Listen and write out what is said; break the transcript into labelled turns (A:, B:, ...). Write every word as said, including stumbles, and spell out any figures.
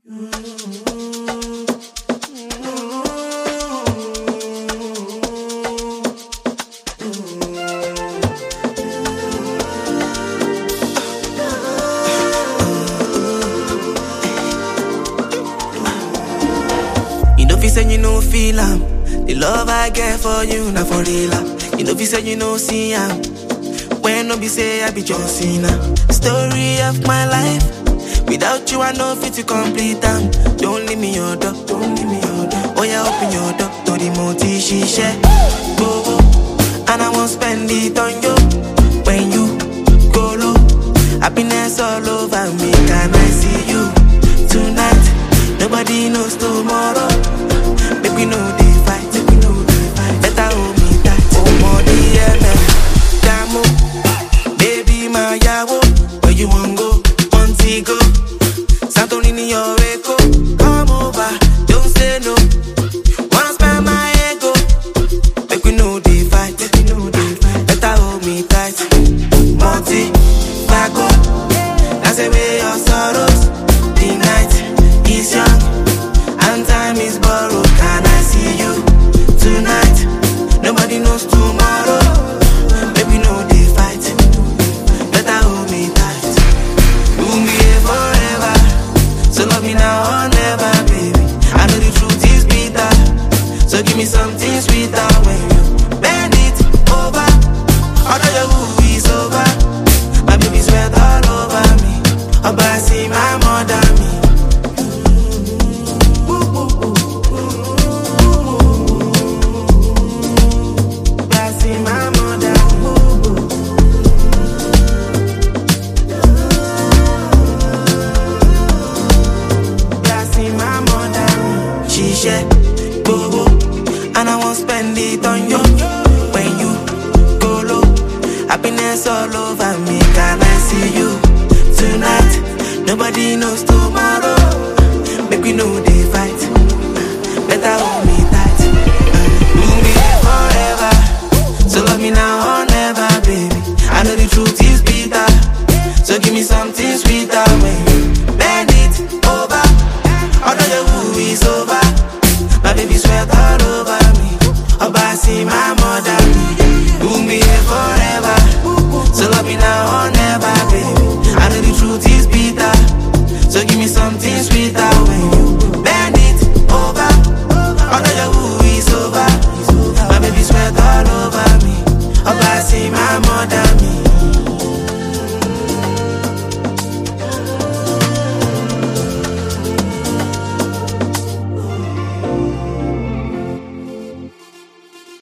A: You know, if you say you know feel am, the love I get for you, not for real. You know, if you say you know see am, when no be say I be John Cena. Story of my life, without you I know fit to complete am. Don't leave me your door, don't leave me your door. Oh yeah, open your door to the multi she share. Go, go, and I won't spend it on you. When you go low, happiness all over me. Can I see you tonight? Nobody knows tomorrow. Baby, no they fight, baby, no they fight. Better hold me tight. Oh, more the M M, Damo, baby, my yawo. Where you want go? Montego, Santorini, your echo. Come over, don't say no. Wanna spend my ego. Baby, no they fight, baby, no they fight. Better hold me tight. Monty, Paco, that's away your sorrows. The night is young and time is borrowed. Can I see you tonight? Nobody knows tomorrow. Baby, no they fight. Better hold me tight. We'll be here forever. So love me now or never, baby. I know the truth is bitter. So give me something sweeter when you bend it over. Although your who is over. My baby sweat all over me. Oh, but I see my mother me. And I won't spend it on you. When you go low, happiness all over me. Can I see you tonight? Nobody knows tomorrow.